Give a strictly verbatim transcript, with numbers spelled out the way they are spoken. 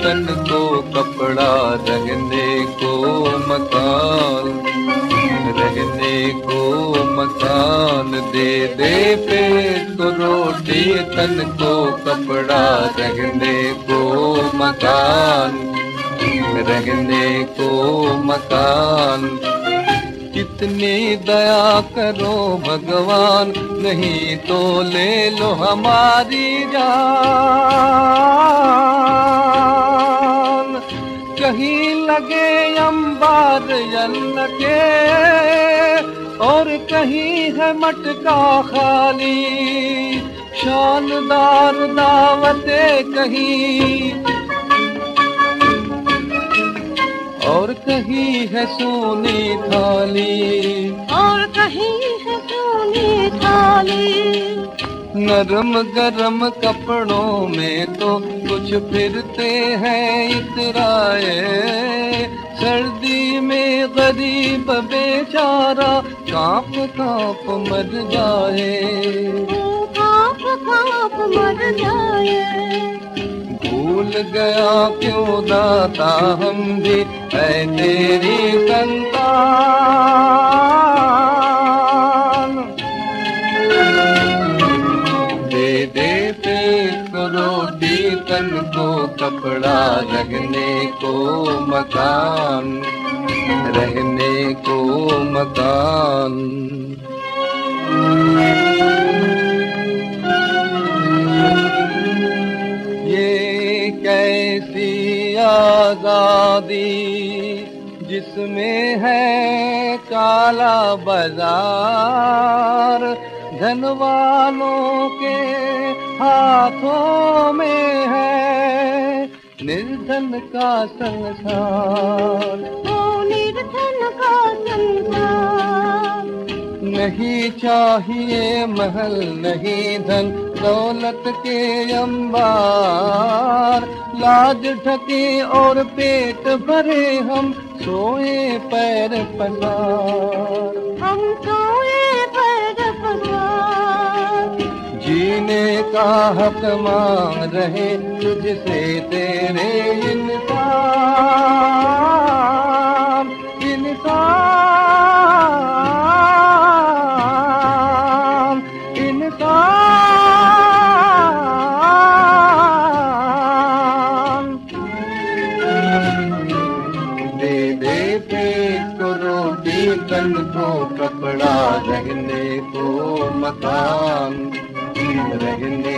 तन को कपड़ा, रहने को मकान, रहने को मकान। दे दे पेट को रोटी, तन को कपड़ा, रहने को मकान, रहने को मकान। कितनी दया करो भगवान, नहीं तो ले लो हमारी जान। कहीं लगे अंबार अन्न के, और कहीं है मटका खाली। शानदार दावतें कहीं, और कहीं है सोनी थाली, और कहीं है सोनी थाली। नरम गरम कपड़ों में तो कुछ फिरते हैं इतराए, सर्दी में गरीब बेचारा कांप कांप मर जाए, कांप कांप मर जाए। भूल गया क्यों दाता हम भी है तेरी संतान। दे दे पेट को रोटी, तन को कपड़ा, रहने को मकान, रहने को मकान। कैसी आजादी जिसमें है काला बाजार, धन वालों के हाथों में है निर्धन का संसार। ओ निर्धन का संसार। नहीं चाहिए महल, नहीं धन दौलत के अंबार, लाज ढके और पेट भरे हम सोए पैर पसार, हम सोए पैर पसार। जीने का हक मांग रहे तुझसे तेरे इंसान, इंसान, इंसान। दे दे पेट को रोटी, तन को कपड़ा, रहने को मकान, रहने